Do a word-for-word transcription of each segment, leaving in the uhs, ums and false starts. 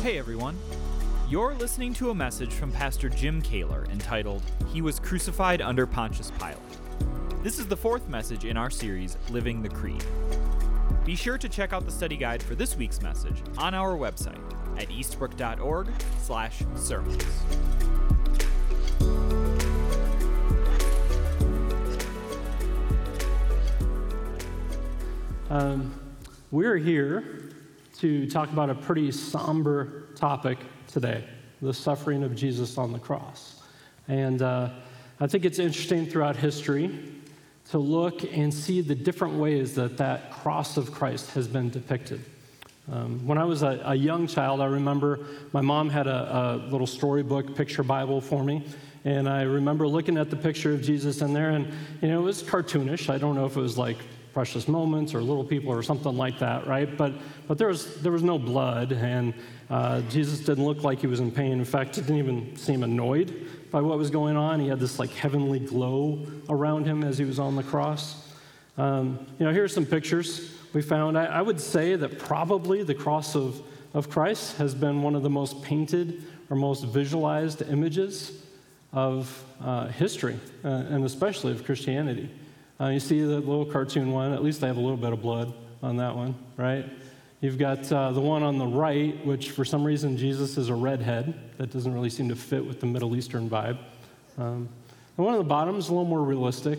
Hey everyone. You're listening to a message from Pastor Jim Kaler entitled, He Was Crucified Under Pontius Pilate. This is the fourth message in our series, Living the Creed. Be sure to check out the study guide for this week's message on our website at eastbrook.org slash sermons. Um, we're here to talk about a pretty somber topic today, the suffering of Jesus on the cross. And uh, I think it's interesting throughout history to look and see the different ways that that cross of Christ has been depicted. Um, when I was a, a young child, I remember my mom had a, a little storybook picture Bible for me, and I remember looking at the picture of Jesus in there, and you know, it was cartoonish. I don't know if it was like Precious Moments or Little People or something like that, right? But but there was there was no blood, and uh, Jesus didn't look like he was in pain. In fact, he didn't even seem annoyed by what was going on. He had this like heavenly glow around him as he was on the cross. Um, you know, here's some pictures we found. I, I would say that probably the cross of, of Christ has been one of the most painted or most visualized images of uh, history, uh, and especially of Christianity. Uh, you see the little cartoon one, at least they have a little bit of blood on that one, right? You've got uh, the one on the right, which for some reason Jesus is a redhead. That doesn't really seem to fit with the Middle Eastern vibe. Um, the one on the bottom is a little more realistic.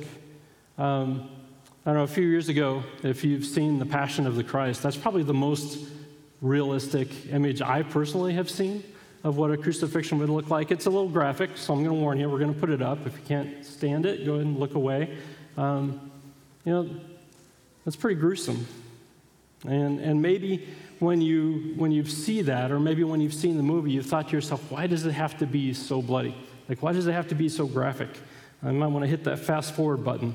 Um, I don't know, a few years ago, if you've seen The Passion of the Christ, that's probably the most realistic image I personally have seen of what a crucifixion would look like. It's a little graphic, so I'm going to warn you, we're going to put it up. If you can't stand it, go ahead and look away. Um, you know, that's pretty gruesome. And and maybe when you when you see that, or maybe when you've seen the movie, you've thought to yourself, why does it have to be so bloody? Like, why does it have to be so graphic? I might want to hit that fast forward button.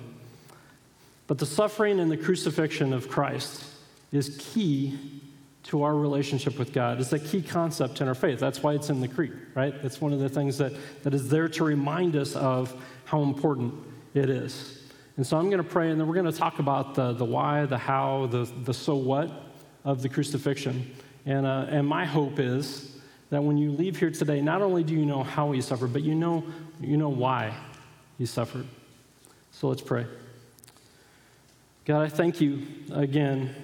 But the suffering and the crucifixion of Christ is key to our relationship with God. It's a key concept in our faith. That's why it's in the Creed, right? It's one of the things that, that is there to remind us of how important it is. And so I'm going to pray, and then we're going to talk about the, the why, the how, the, the so what of the crucifixion. And, uh, and my hope is that when you leave here today, not only do you know how he suffered, but you know, you know why he suffered. So let's pray. God, I thank you again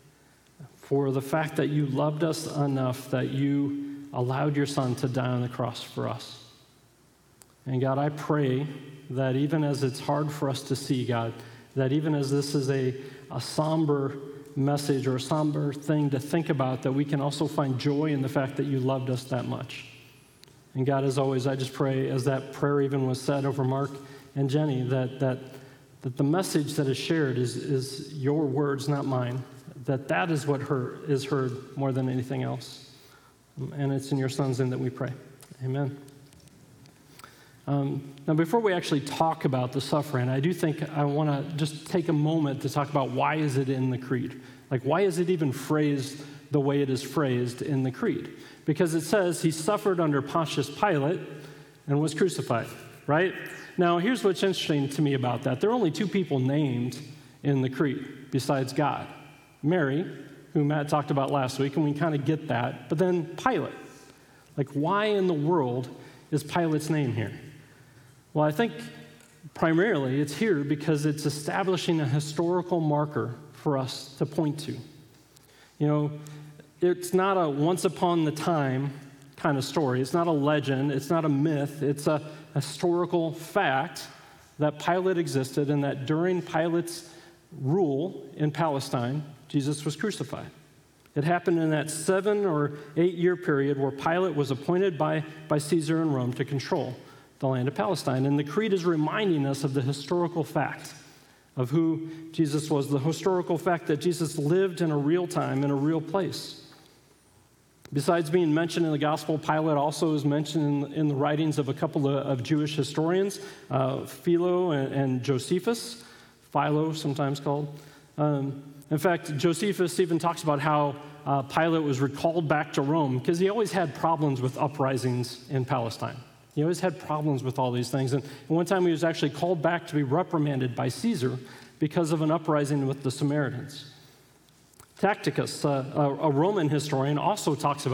for the fact that you loved us enough that you allowed your son to die on the cross for us. And God, I pray that even as it's hard for us to see, God, that even as this is a, a somber message or a somber thing to think about, that we can also find joy in the fact that you loved us that much. And God, as always, I just pray, as that prayer even was said over Mark and Jenny, that that, that the message that is shared is, is your words, not mine, that that is what heard, is heard more than anything else. And it's in your son's name that we pray. Amen. Um, now, before we actually talk about the suffering, I do think I want to just take a moment to talk about why is it in the Creed? Like, why is it even phrased the way it is phrased in the Creed? Because it says he suffered under Pontius Pilate and was crucified, right? Now, here's what's interesting to me about that. There are only two people named in the Creed besides God. Mary, who Matt talked about last week, and we kind of get that, but then Pilate. Like, why in the world is Pilate's name here? Well, I think primarily it's here because it's establishing a historical marker for us to point to. You know, it's not a once upon the time kind of story. It's not a legend. It's not a myth. It's a historical fact that Pilate existed and that during Pilate's rule in Palestine, Jesus was crucified. It happened in that seven or eight year period where Pilate was appointed by, by Caesar in Rome to control the land of Palestine. And the Creed is reminding us of the historical fact of who Jesus was, the historical fact that Jesus lived in a real time, in a real place. Besides being mentioned in the gospel, Pilate also is mentioned in, in the writings of a couple of, of Jewish historians, uh, Philo and, and Josephus, Philo sometimes called. Um, in fact, Josephus even talks about how uh, Pilate was recalled back to Rome because he always had problems with uprisings in Palestine. He always had problems with all these things. And one time he was actually called back to be reprimanded by Caesar because of an uprising with the Samaritans. Tacitus, uh, a Roman historian, also talks about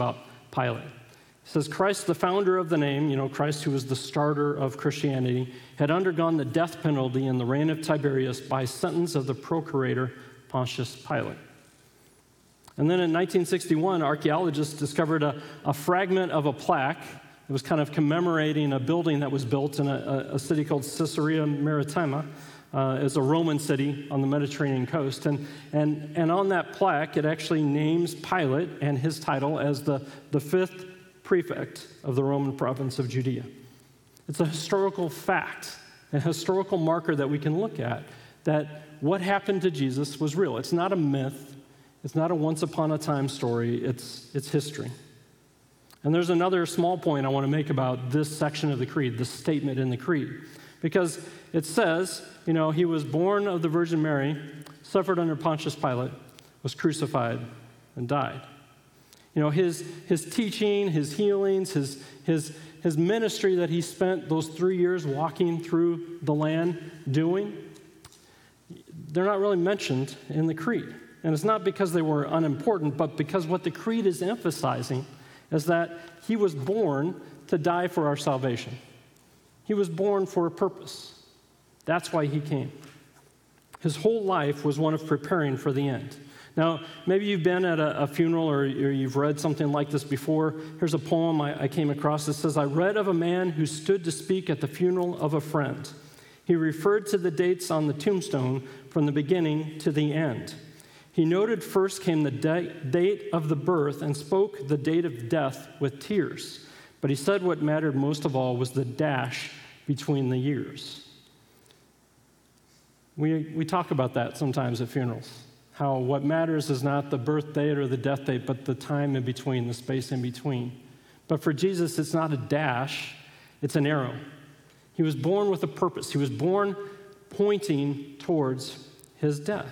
Pilate. It says, Christ, the founder of the name, you know, Christ who was the starter of Christianity, had undergone the death penalty in the reign of Tiberius by sentence of the procurator Pontius Pilate. And then in nineteen sixty-one, archaeologists discovered a, a fragment of a plaque. It was kind of commemorating a building that was built in a, a city called Caesarea Maritima. Uh, it's a Roman city on the Mediterranean coast. And, and, and on that plaque, it actually names Pilate and his title as the, the fifth prefect of the Roman province of Judea. It's a historical fact, a historical marker that we can look at, that what happened to Jesus was real. It's not a myth. It's not a once-upon-a-time story. It's, it's history. And there's another small point I want to make about this section of the creed, this statement in the creed. Because it says, you know, he was born of the Virgin Mary, suffered under Pontius Pilate, was crucified, and died. You know, his, his teaching, his healings, his, his, his ministry that he spent those three years walking through the land doing, they're not really mentioned in the creed. And it's not because they were unimportant, but because what the creed is emphasizing is that he was born to die for our salvation. He was born for a purpose. That's why he came. His whole life was one of preparing for the end. Now, maybe you've been at a, a funeral or, or you've read something like this before. Here's a poem I, I came across that says, I read of a man who stood to speak at the funeral of a friend. He referred to the dates on the tombstone from the beginning to the end. He noted first came the da- date of the birth and spoke the date of death with tears. But he said what mattered most of all was the dash between the years. We, we talk about that sometimes at funerals, how what matters is not the birth date or the death date, but the time in between, the space in between. But for Jesus, it's not a dash, it's an arrow. He was born with a purpose. He was born pointing towards his death.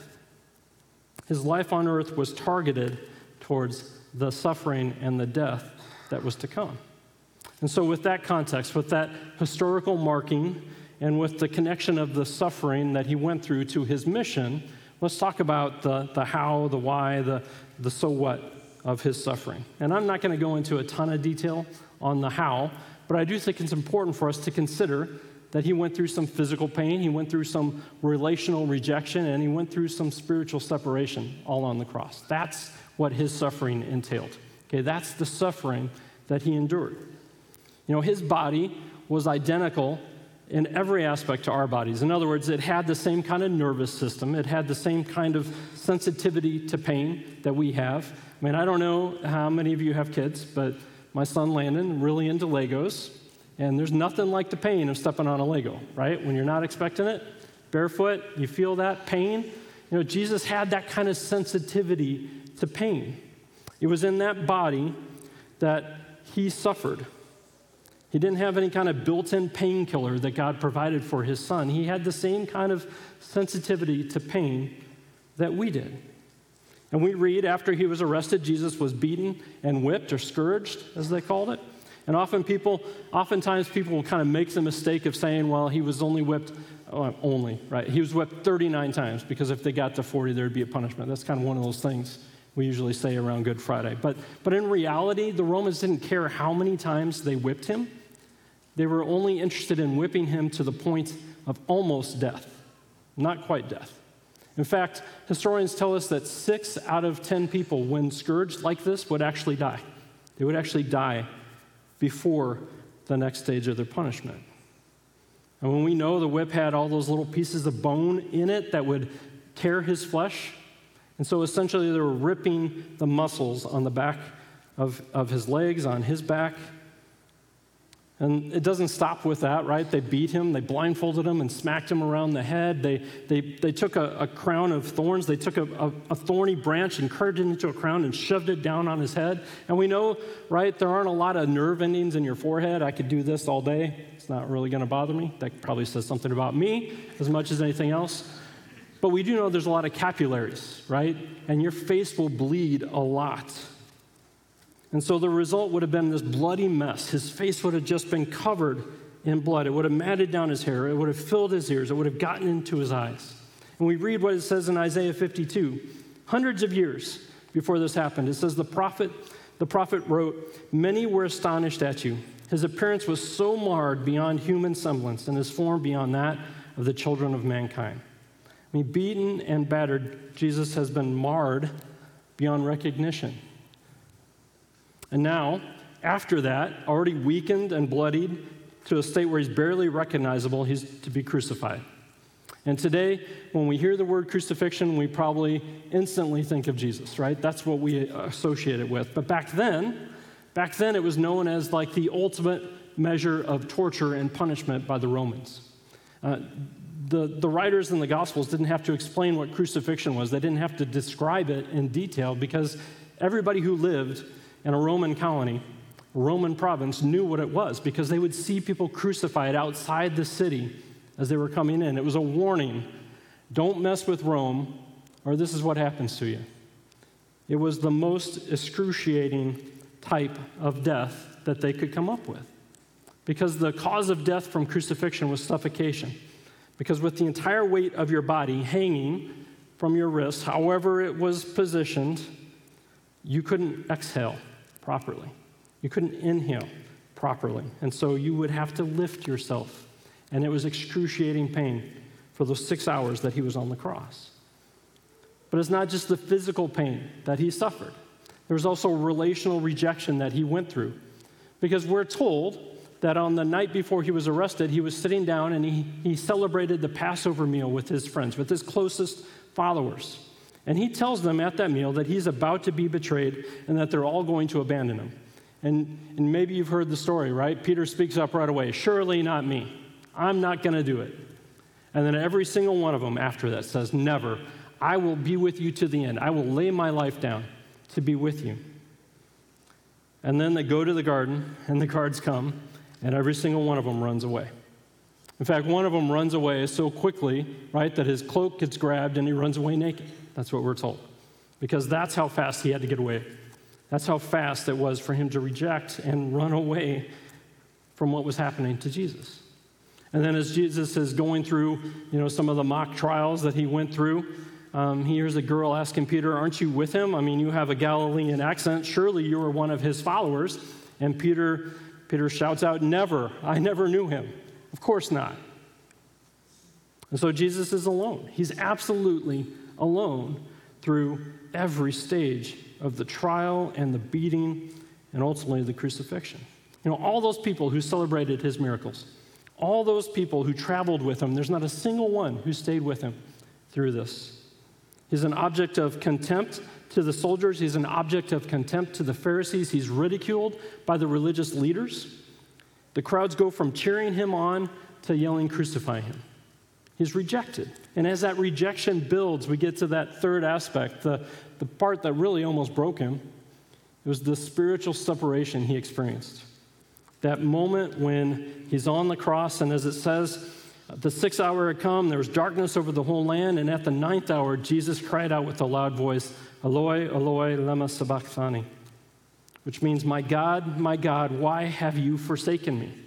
His life on earth was targeted towards the suffering and the death that was to come. And so with that context, with that historical marking, and with the connection of the suffering that he went through to his mission, let's talk about the, the how, the why, the, the so what of his suffering. And I'm not going to go into a ton of detail on the how, but I do think it's important for us to consider that he went through some physical pain, he went through some relational rejection, and he went through some spiritual separation all on the cross. That's what his suffering entailed. Okay, that's the suffering that he endured. You know, his body was identical in every aspect to our bodies. In other words, it had the same kind of nervous system. It had the same kind of sensitivity to pain that we have. I mean, I don't know how many of you have kids, but my son Landon, really into Legos. And there's nothing like the pain of stepping on a Lego, right? When you're not expecting it, barefoot, you feel that pain. You know, Jesus had that kind of sensitivity to pain. It was in that body that he suffered. He didn't have any kind of built-in painkiller that God provided for his son. He had the same kind of sensitivity to pain that we did. And we read after he was arrested, Jesus was beaten and whipped or scourged, as they called it. And often people, oftentimes people will kind of make the mistake of saying, well, he was only whipped, oh, only, right? He was whipped thirty-nine times because if they got to forty, there'd be a punishment. That's kind of one of those things we usually say around Good Friday. But, but in reality, the Romans didn't care how many times they whipped him. They were only interested in whipping him to the point of almost death, not quite death. In fact, historians tell us that six out of ten people, when scourged like this, would actually die. They would actually die before the next stage of their punishment. And when we know the whip had all those little pieces of bone in it that would tear his flesh, and so essentially they were ripping the muscles on the back of, of his legs, on his back. And it doesn't stop with that, right? They beat him, they blindfolded him and smacked him around the head. They, they, they took a, a crown of thorns, they took a, a, a thorny branch and curved it into a crown and shoved it down on his head. And we know, right, there aren't a lot of nerve endings in your forehead. I could do this all day. It's not really going to bother me. That probably says something about me as much as anything else. But we do know there's a lot of capillaries, right? And your face will bleed a lot. And so the result would have been this bloody mess. His face would have just been covered in blood. It would have matted down his hair. It would have filled his ears. It would have gotten into his eyes. And we read what it says in Isaiah fifty-two. Hundreds of years before this happened, it says, the prophet The prophet wrote, "Many were astonished at you. His appearance was so marred beyond human semblance, and his form beyond that of the children of mankind." I mean, beaten and battered, Jesus has been marred beyond recognition. And now, after that, already weakened and bloodied to a state where he's barely recognizable, he's to be crucified. And today, when we hear the word crucifixion, we probably instantly think of Jesus, right? That's what we associate it with. But back then, back then it was known as like the ultimate measure of torture and punishment by the Romans. Uh, the, the writers in the Gospels didn't have to explain what crucifixion was. They didn't have to describe it in detail because everybody who lived in a Roman colony, a Roman province, knew what it was because they would see people crucified outside the city as they were coming in. It was a warning. Don't mess with Rome, or this is what happens to you. It was the most excruciating type of death that they could come up with. Because the cause of death from crucifixion was suffocation. Because with the entire weight of your body hanging from your wrist, however it was positioned, you couldn't exhale properly. You couldn't inhale properly. And so you would have to lift yourself. And it was excruciating pain for those six hours that he was on the cross. But it's not just the physical pain that he suffered. There was also relational rejection that he went through. Because we're told that on the night before he was arrested, he was sitting down and he, he celebrated the Passover meal with his friends, with his closest followers. And he tells them at that meal that he's about to be betrayed and that they're all going to abandon him. And, and maybe you've heard the story, right? Peter speaks up right away, "Surely not me. I'm not going to do it." And then every single one of them after that says, "Never. I will be with you to the end. I will lay my life down to be with you." And then they go to the garden, and the guards come, and every single one of them runs away. In fact, one of them runs away so quickly, right, that his cloak gets grabbed and he runs away naked. That's what we're told. Because that's how fast he had to get away. That's how fast it was for him to reject and run away from what was happening to Jesus. And then as Jesus is going through, you know, some of the mock trials that he went through, um, he hears a girl asking Peter, "Aren't you with him? I mean, you have a Galilean accent. Surely you are one of his followers." And Peter, Peter shouts out, "Never. I never knew him." Of course not. And so Jesus is alone. He's absolutely alone through every stage of the trial and the beating and ultimately the crucifixion. You know, all those people who celebrated his miracles, all those people who traveled with him, there's not a single one who stayed with him through this. He's an object of contempt to the soldiers. He's an object of contempt to the Pharisees. He's ridiculed by the religious leaders. The crowds go from cheering him on to yelling, "Crucify him." He's rejected. And as that rejection builds, we get to that third aspect, the, the part that really almost broke him. It was the spiritual separation he experienced. That moment when he's on the cross, and as it says, the sixth hour had come, there was darkness over the whole land, and at the ninth hour, Jesus cried out with a loud voice, "Eloi, Eloi, lema sabachthani," which means, "My God, my God, why have you forsaken me?"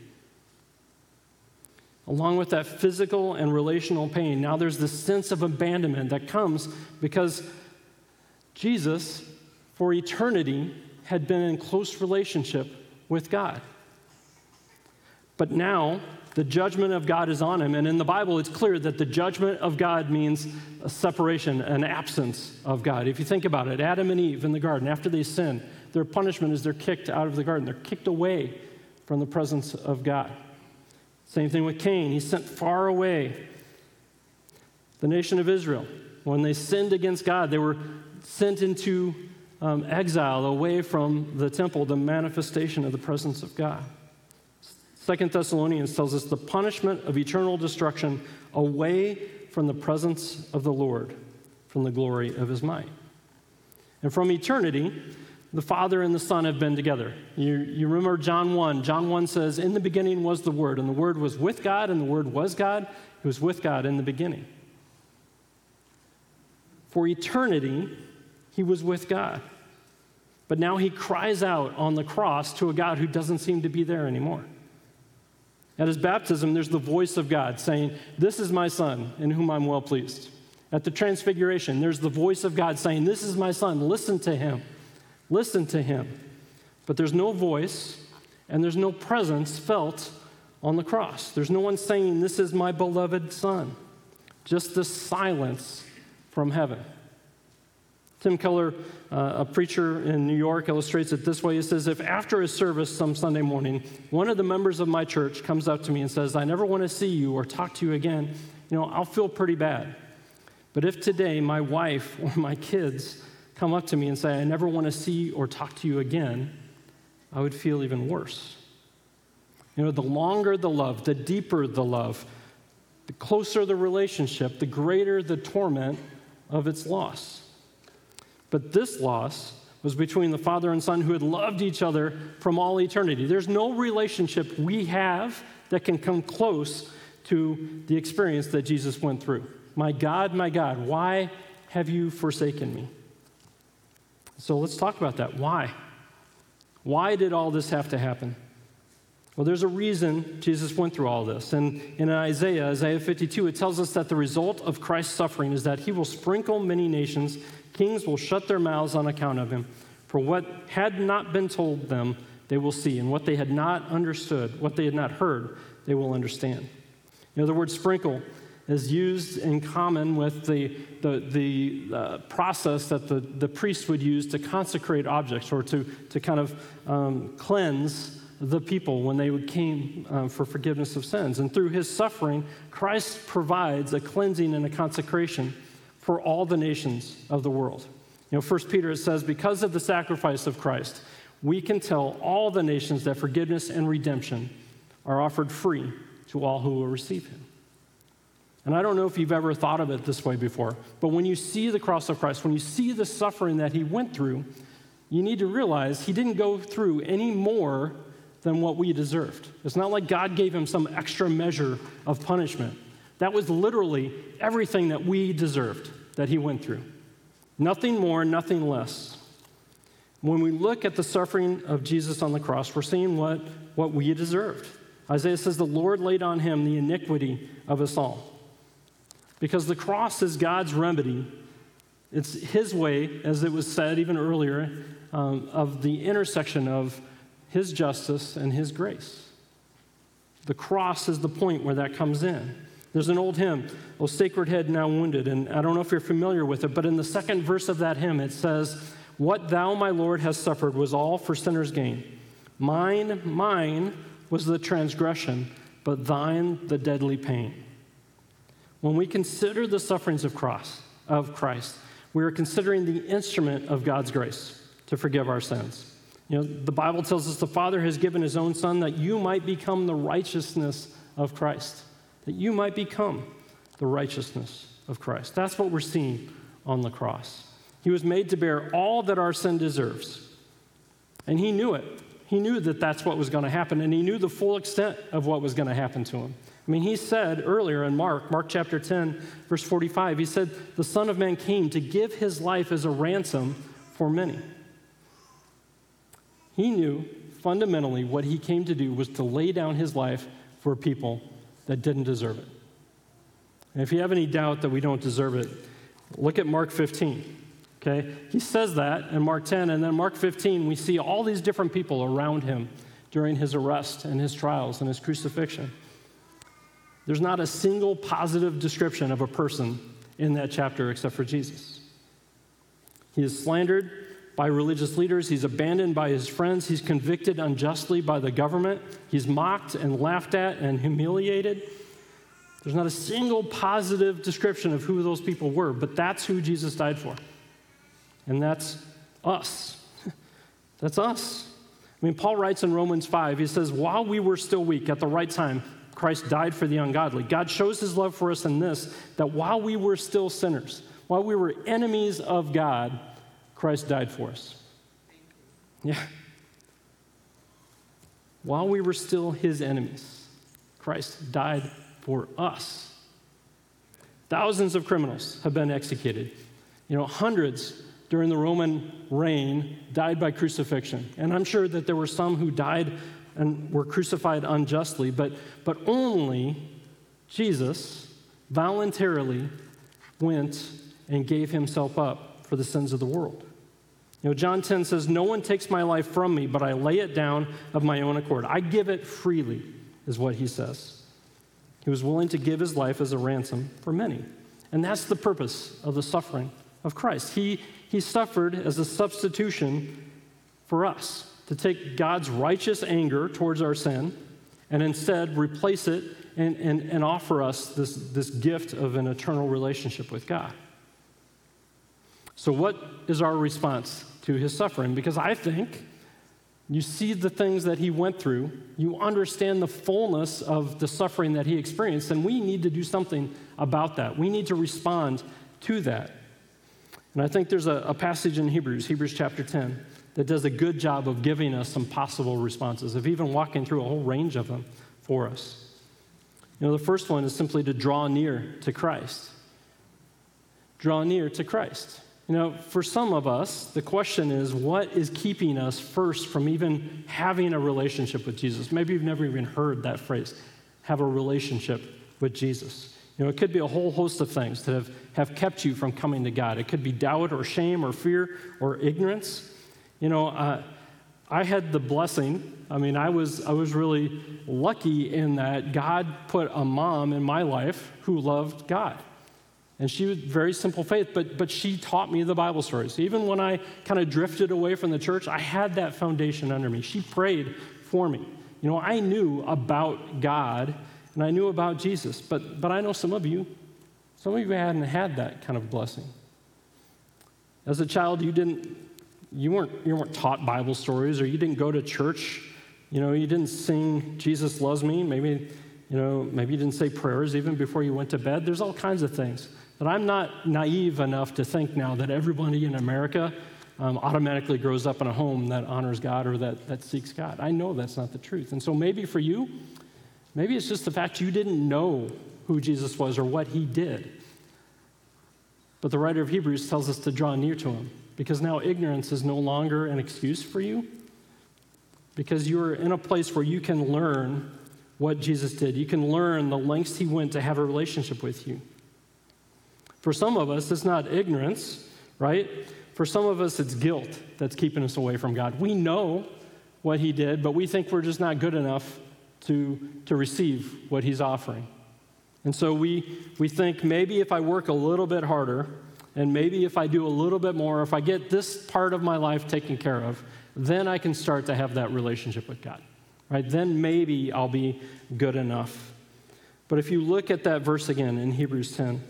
Along with that physical and relational pain, now there's this sense of abandonment that comes because Jesus, for eternity, had been in close relationship with God. But now, the judgment of God is on him, and in the Bible, it's clear that the judgment of God means a separation, an absence of God. If you think about it, Adam and Eve in the garden, after they sin, their punishment is they're kicked out of the garden. They're kicked away from the presence of God. Same thing with Cain. He's sent far away. The nation of Israel, when they sinned against God, they were sent into um, exile away from the temple, the manifestation of the presence of God. Second Thessalonians tells us the punishment of eternal destruction away from the presence of the Lord, from the glory of his might. And from eternity, the Father and the Son have been together. You, you remember John one. John one says, "In the beginning was the Word, and the Word was with God, and the Word was God. He was with God in the beginning." For eternity, he was with God. But now he cries out on the cross to a God who doesn't seem to be there anymore. At his baptism, there's the voice of God saying, "This is my Son, in whom I'm well pleased." At the transfiguration, there's the voice of God saying, "This is my Son, listen to him. Listen to him." But there's no voice and there's no presence felt on the cross. There's no one saying, "This is my beloved Son." Just this silence from heaven. Tim Keller, uh, a preacher in New York, illustrates it this way. He says, "If after a service some Sunday morning, one of the members of my church comes up to me and says, 'I never want to see you or talk to you again,' you know, I'll feel pretty bad. But if today my wife or my kids come up to me and say, 'I never want to see or talk to you again,' I would feel even worse." You know, the longer the love, the deeper the love, the closer the relationship, the greater the torment of its loss. But this loss was between the Father and Son who had loved each other from all eternity. There's no relationship we have that can come close to the experience that Jesus went through. "My God, my God, why have you forsaken me?" So let's talk about that. Why? Why did all this have to happen? Well, there's a reason Jesus went through all this. And in Isaiah, Isaiah fifty-two, it tells us that the result of Christ's suffering is that he will sprinkle many nations. Kings will shut their mouths on account of him. For what had not been told them, they will see. And what they had not understood, what they had not heard, they will understand. You know, the word sprinkle is used in common with the, the, the uh, process that the, the priest would use to consecrate objects or to, to kind of um, cleanse the people when they would came um, for forgiveness of sins. And through his suffering, Christ provides a cleansing and a consecration for all the nations of the world. You know, First Peter, it says, "Because of the sacrifice of Christ, we can tell all the nations that forgiveness and redemption are offered free to all who will receive him." And I don't know if you've ever thought of it this way before, but when you see the cross of Christ, when you see the suffering that he went through, you need to realize he didn't go through any more than what we deserved. It's not like God gave him some extra measure of punishment. That was literally everything that we deserved that he went through. Nothing more, nothing less. When we look at the suffering of Jesus on the cross, we're seeing what, what we deserved. Isaiah says, "The Lord laid on him the iniquity of us all." Because the cross is God's remedy. It's his way, as it was said even earlier, um, of the intersection of his justice and his grace. The cross is the point where that comes in. There's an old hymn, "O Sacred Head Now Wounded," and I don't know if you're familiar with it, but in the second verse of that hymn, it says, "What thou, my Lord, hast suffered was all for sinners' gain. Mine, mine was the transgression, but thine the deadly pain." When we consider the sufferings of cross, of Christ, we are considering the instrument of God's grace to forgive our sins. You know, the Bible tells us the Father has given his own Son that you might become the righteousness of Christ, that you might become the righteousness of Christ. That's what we're seeing on the cross. He was made to bear all that our sin deserves, and he knew it. He knew that that's what was going to happen, and he knew the full extent of what was going to happen to him. I mean, he said earlier in Mark, Mark chapter ten, verse forty-five, he said, "The Son of Man came to give his life as a ransom for many." He knew fundamentally what he came to do was to lay down his life for people that didn't deserve it. And if you have any doubt that we don't deserve it, look at Mark fifteen, okay? He says that in Mark ten, and then Mark fifteen, we see all these different people around him during his arrest and his trials and his crucifixion. There's not a single positive description of a person in that chapter except for Jesus. He is slandered by religious leaders. He's abandoned by his friends. He's convicted unjustly by the government. He's mocked and laughed at and humiliated. There's not a single positive description of who those people were, but that's who Jesus died for. And that's us. That's us. I mean, Paul writes in Romans five, he says, "While we were still weak, at the right time, Christ died for the ungodly." God shows his love for us in this, that while we were still sinners, while we were enemies of God, Christ died for us. Yeah. While we were still his enemies, Christ died for us. Thousands of criminals have been executed. You know, hundreds during the Roman reign died by crucifixion. And I'm sure that there were some who died and were crucified unjustly, but, but only Jesus voluntarily went and gave himself up for the sins of the world. You know, John ten says, "No one takes my life from me, but I lay it down of my own accord. I give it freely," is what he says. He was willing to give his life as a ransom for many. And that's the purpose of the suffering of Christ. He, he suffered as a substitution for us, to take God's righteous anger towards our sin and instead replace it and, and, and offer us this, this gift of an eternal relationship with God. So what is our response to his suffering? Because I think you see the things that he went through, you understand the fullness of the suffering that he experienced, and we need to do something about that. We need to respond to that. And I think there's a, a passage in Hebrews, Hebrews chapter ten, that does a good job of giving us some possible responses, of even walking through a whole range of them for us. You know, the first one is simply to draw near to Christ. Draw near to Christ. You know, for some of us, the question is, what is keeping us first from even having a relationship with Jesus? Maybe you've never even heard that phrase, have a relationship with Jesus. You know, it could be a whole host of things that have, have kept you from coming to God. It could be doubt or shame or fear or ignorance. You know, uh, I had the blessing, I mean, I was, I was really lucky in that God put a mom in my life who loved God. And she was very simple faith, but, but she taught me the Bible stories. Even when I kind of drifted away from the church, I had that foundation under me. She prayed for me. You know, I knew about God, and I knew about Jesus, but, but I know some of you, some of you hadn't had that kind of blessing. As a child, you didn't, you weren't, you weren't taught Bible stories, or you didn't go to church. You know, you didn't sing "Jesus Loves Me." Maybe, you know, maybe you didn't say prayers even before you went to bed. There's all kinds of things. But I'm not naive enough to think now that everybody in America um, automatically grows up in a home that honors God or that, that seeks God. I know that's not the truth. And so maybe for you, maybe it's just the fact you didn't know who Jesus was or what he did. But the writer of Hebrews tells us to draw near to him, because now ignorance is no longer an excuse for you, because you're in a place where you can learn what Jesus did. You can learn the lengths he went to have a relationship with you. For some of us, it's not ignorance, right? For some of us, it's guilt that's keeping us away from God. We know what he did, but we think we're just not good enough to, to receive what he's offering. And so we, we think maybe if I work a little bit harder, and maybe if I do a little bit more, if I get this part of my life taken care of, then I can start to have that relationship with God, right? Then maybe I'll be good enough. But if you look at that verse again in Hebrews ten,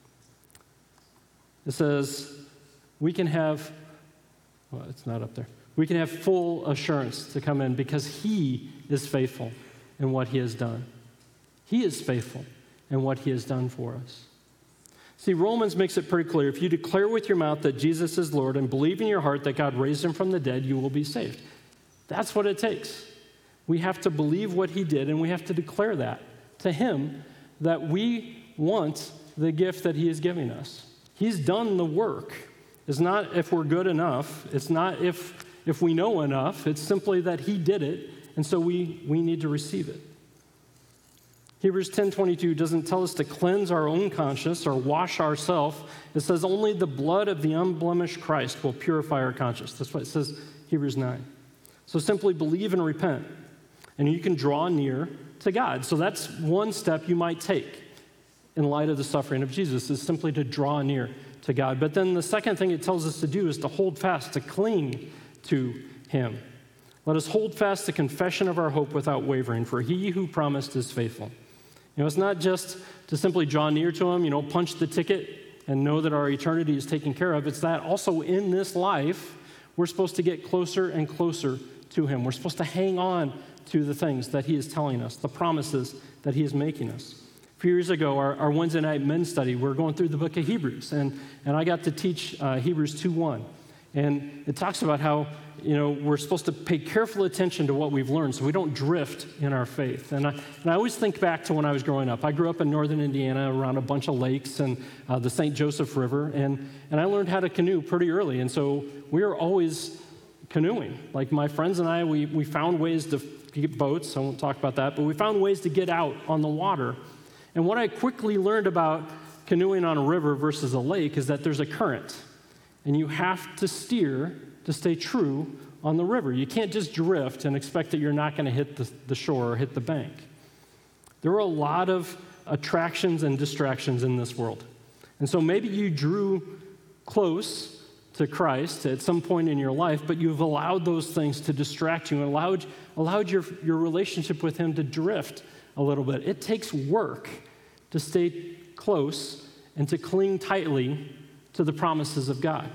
it says, we can have, well, it's not up there. We can have full assurance to come in because he is faithful in what he has done. He is faithful in what he has done for us. See, Romans makes it pretty clear. If you declare with your mouth that Jesus is Lord and believe in your heart that God raised him from the dead, you will be saved. That's what it takes. We have to believe what he did, and we have to declare that to him, that we want the gift that he is giving us. He's done the work. It's not if we're good enough. It's not if, if we know enough. It's simply that he did it, and so we, we need to receive it. Hebrews ten twenty-two doesn't tell us to cleanse our own conscience or wash ourselves. It says only the blood of the unblemished Christ will purify our conscience. That's what it says, Hebrews nine. So simply believe and repent, and you can draw near to God. So that's one step you might take in light of the suffering of Jesus, is simply to draw near to God. But then the second thing it tells us to do is to hold fast, to cling to him. Let us hold fast the confession of our hope without wavering, for he who promised is faithful. You know, it's not just to simply draw near to him, you know, punch the ticket and know that our eternity is taken care of. It's that also in this life, we're supposed to get closer and closer to him. We're supposed to hang on to the things that he is telling us, the promises that he is making us. A few years ago, our, our Wednesday night men's study, we were going through the book of Hebrews, and, and I got to teach uh, Hebrews two one. And it talks about how, you know, we're supposed to pay careful attention to what we've learned so we don't drift in our faith. And I, and I always think back to when I was growing up. I grew up in northern Indiana around a bunch of lakes and uh, the Saint Joseph River, and, and I learned how to canoe pretty early. And so we were always canoeing. Like my friends and I, we, we found ways to get boats. I won't talk about that, but we found ways to get out on the water. And what I quickly learned about canoeing on a river versus a lake is that there's a current. And you have to steer to stay true on the river. You can't just drift and expect that you're not going to hit the, the shore or hit the bank. There are a lot of attractions and distractions in this world. And so maybe you drew close to Christ at some point in your life, but you've allowed those things to distract you and allowed, allowed your, your relationship with him to drift a little bit. It takes work to stay close and to cling tightly to the promises of God.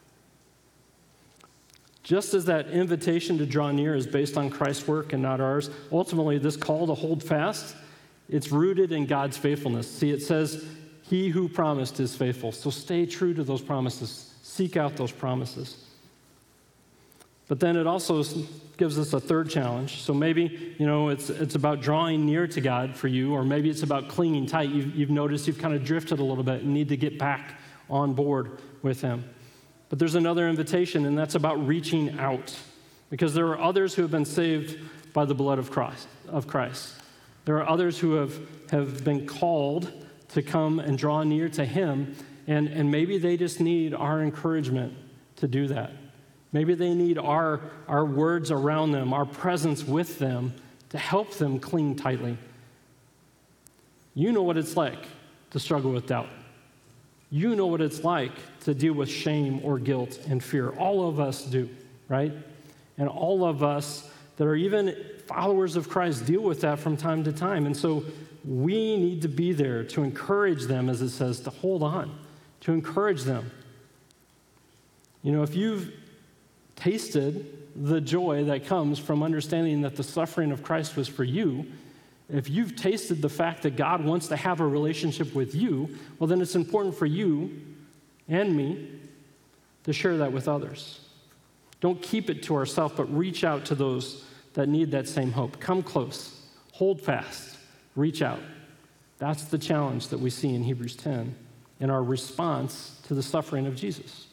Just as that invitation to draw near is based on Christ's work and not ours, ultimately this call to hold fast, it's rooted in God's faithfulness. See, it says, he who promised is faithful. So stay true to those promises. Seek out those promises. But then it also gives us a third challenge. So maybe, you know, it's it's about drawing near to God for you, or maybe it's about clinging tight. You've, you've noticed you've kind of drifted a little bit and need to get back on board with him. But there's another invitation, and that's about reaching out, because there are others who have been saved by the blood of Christ. Of Christ. There are others who have, have been called to come and draw near to him, and, and maybe they just need our encouragement to do that. Maybe they need our, our words around them, our presence with them, to help them cling tightly. You know what it's like to struggle with doubt. You know what it's like to deal with shame or guilt and fear. All of us do, right? And all of us that are even followers of Christ deal with that from time to time. And so we need to be there to encourage them, as it says, to hold on, to encourage them. You know, if you've tasted the joy that comes from understanding that the suffering of Christ was for you, if you've tasted the fact that God wants to have a relationship with you, well, then it's important for you and me to share that with others. Don't keep it to ourselves, but reach out to those that need that same hope. Come close, hold fast, reach out. That's the challenge that we see in Hebrews ten in our response to the suffering of Jesus.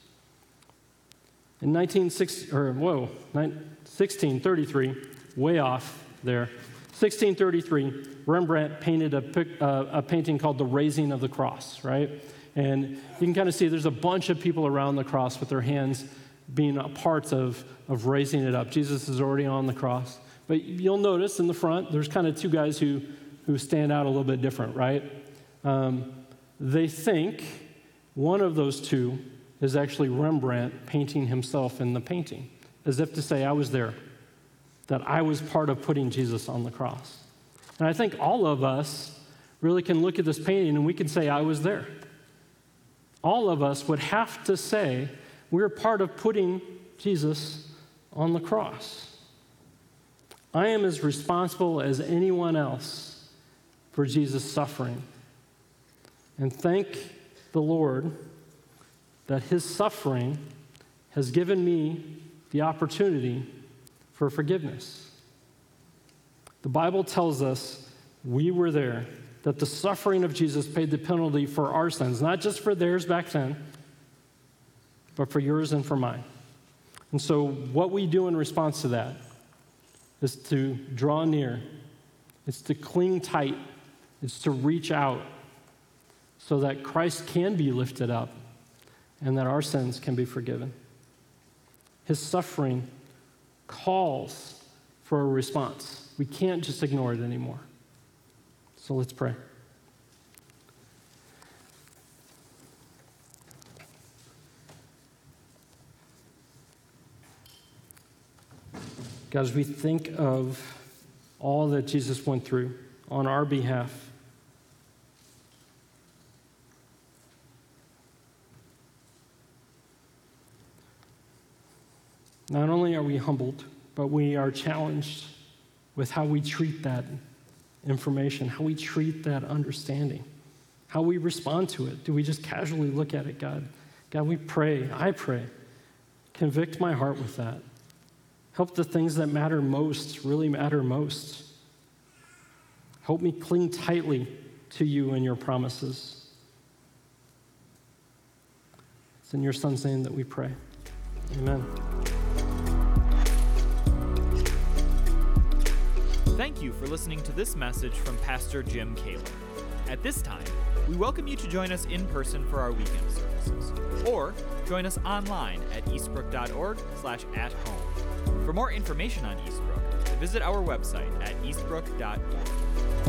In nineteen sixty, or whoa, sixteen thirty-three, way off there. sixteen thirty-three, Rembrandt painted a, uh, a painting called The Raising of the Cross, right? And you can kind of see there's a bunch of people around the cross with their hands being a part of, of raising it up. Jesus is already on the cross. But you'll notice in the front, there's kind of two guys who, who stand out a little bit different, right? Um, they think one of those two is actually Rembrandt painting himself in the painting, as if to say, I was there, that I was part of putting Jesus on the cross. And I think all of us really can look at this painting and we can say, I was there. All of us would have to say, we're part of putting Jesus on the cross. I am as responsible as anyone else for Jesus' suffering. And thank the Lord that his suffering has given me the opportunity for forgiveness. The Bible tells us we were there, that the suffering of Jesus paid the penalty for our sins, not just for theirs back then, but for yours and for mine. And so what we do in response to that is to draw near. It's to cling tight. It's to reach out so that Christ can be lifted up and that our sins can be forgiven. His suffering calls for a response. We can't just ignore it anymore. So let's pray. God, as we think of all that Jesus went through on our behalf, not only are we humbled, but we are challenged with how we treat that information, how we treat that understanding, how we respond to it. Do we just casually look at it, God? God, we pray, I pray, convict my heart with that. Help the things that matter most really matter most. Help me cling tightly to you and your promises. It's in your Son's name that we pray. Amen. Thank you for listening to this message from Pastor Jim Kaler. At this time, we welcome you to join us in person for our weekend services, or join us online at eastbrook.org slash at home. For more information on Eastbrook, visit our website at eastbrook dot org.